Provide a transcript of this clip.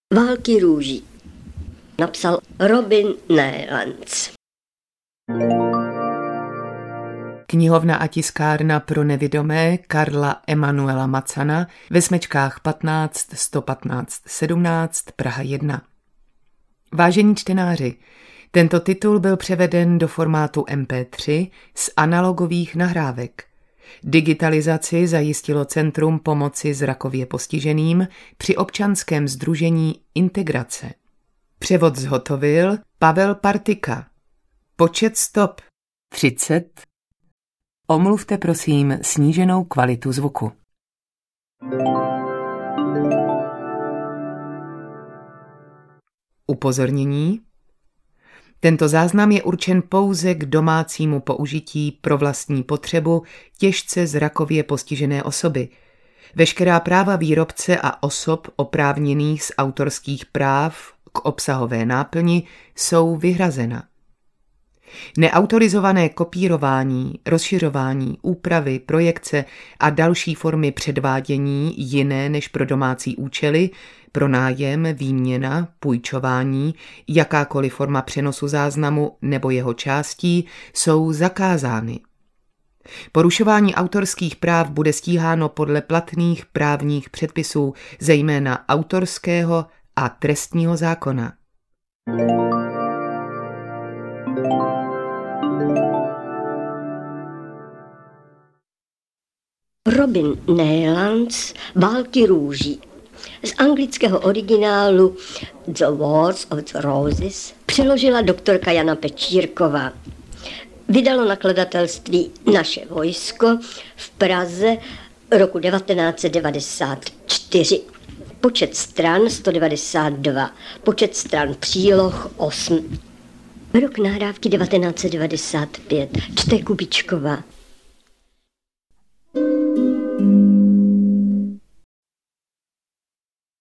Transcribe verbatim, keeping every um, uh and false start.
Války růží napsal Robin Neilands. Knihovna a tiskárna pro nevidomé Karla Emanuela Macana ve Smečkách patnáct sto patnáct sedmnáct Praha jedna. Vážení čtenáři, tento titul byl převeden do formátu em pé tři z analogových nahrávek. Digitalizaci zajistilo Centrum pomoci zrakově postiženým při občanském sdružení Integrace. Převod zhotovil Pavel Partika. Počet stop třicet. Omluvte prosím sníženou kvalitu zvuku. Upozornění. Tento záznam je určen pouze k domácímu použití pro vlastní potřebu těžce zrakově postižené osoby. Veškerá práva výrobce a osob oprávněných z autorských práv k obsahové náplni jsou vyhrazena. Neautorizované kopírování, rozšiřování, úpravy, projekce a další formy předvádění jiné než pro domácí účely, pronájem, výměna, půjčování, jakákoliv forma přenosu záznamu nebo jeho částí jsou zakázány. Porušování autorských práv bude stíháno podle platných právních předpisů, zejména autorského a trestního zákona. Robin Neilands Války růží. Z anglického originálu The Wars of the Roses přeložila doktorka Jana Pečírková. Vydalo nakladatelství Naše vojsko v Praze roku devatenáct set devadesát čtyři. Počet stran sto devadesát dva, počet stran příloh osm. Rok nahrávky devatenáct set devadesát pět. Čte Kubičková.